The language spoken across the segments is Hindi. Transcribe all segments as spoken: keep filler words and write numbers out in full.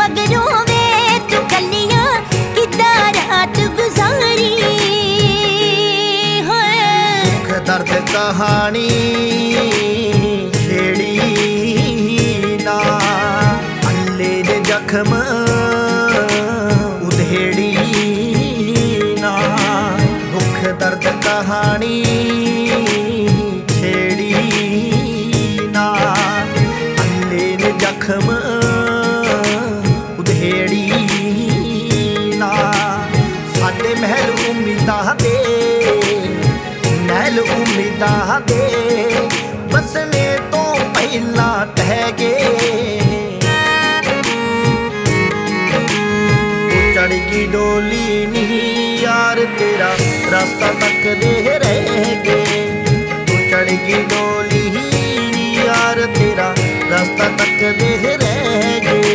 मगरों वे तू कलियां किदां रात गुजारी दुख दर्द कहानी छेड़ी ना अल्ले दे जख्म उधेड़ी ना दुख दर्द कहानी छेड़ी ना अल्ले दे जख्म उधेड़ी ना साडे महल उम्मीदां दे महल उम्मीदां दे बसने तो पहला टह गए चढ़ गई डोली नी यार तेरा रास्ता तक दे रह गए चढ़ गई डोली नी यार तेरा रास्ता तक दे रह गए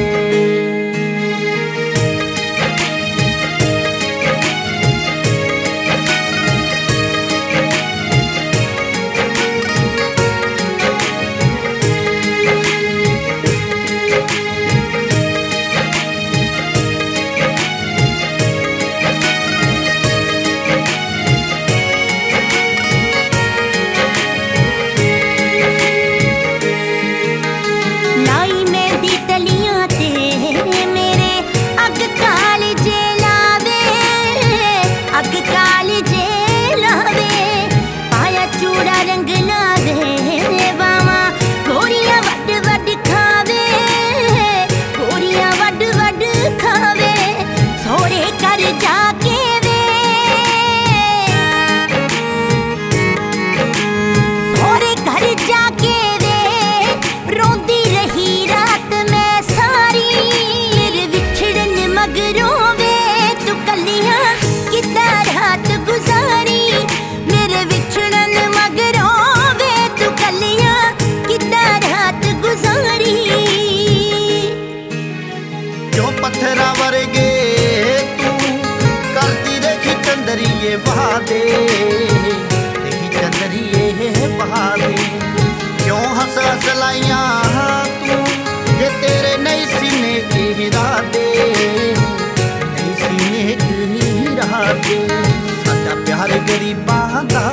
पत्थरा वर्गे तू करती देखी चंदरिए बहादे देखी चंदरिए बहादे क्यों हंस हंस लाइया तू जे तेरे नई सीने की इरादे नई सीने की इरादे साडा प्यार गरीबां दा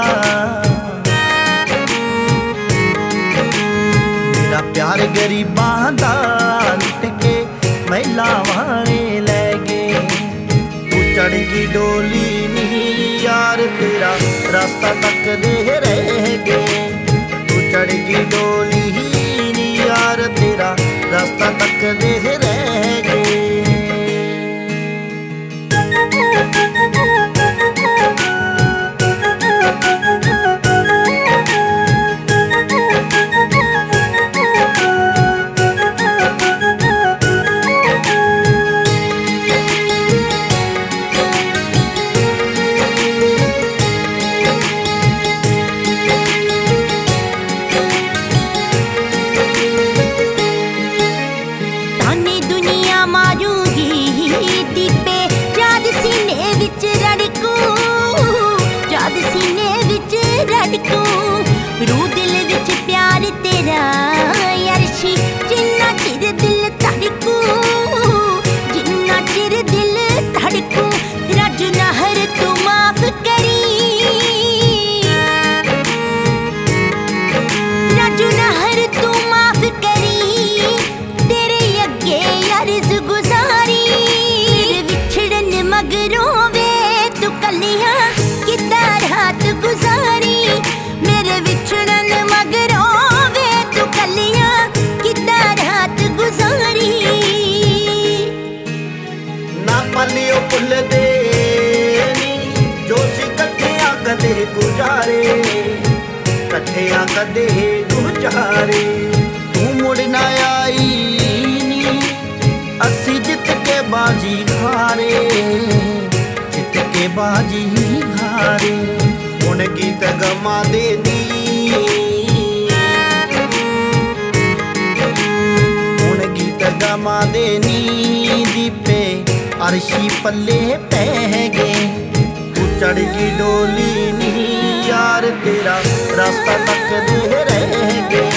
मेरा प्यार गरीबां दा लुट के महिला वाले ले गए तू चढ़ गई डोली नी यार तेरा रास्ता तक दे रह गए तू चढ़ गई डोली नी यार तेरा रास्ता तक दे रह गए रू दिल विच प्यार तेरा यारशी जिन्ना चिर दिल धड़कू जिन्ना चिर दिल धड़कू राजू नहर तू माफ करी राजू नहर तू माफ करी तेरे अगे अर्ज गुजारी विछड़न मगरों वे तू कलियां किदां रात गुजारी मेरे विछड़न मगरों वे तू कलियां किदां रात गुजारी ना पलियो भुल दे नी जो सी कठिया कदे गुजारे कठिया कदे गुजारे तू मुड़ ना आई नी असी जित के बाजी हारे जित के बाजी हारे हुण गीत गमा दे नी हुण गीत गमा दे नी दीपे अरशी पल्ले पै गए तू चढ़ गई डोली नी यार तेरा रास्ता तक दे रह गए।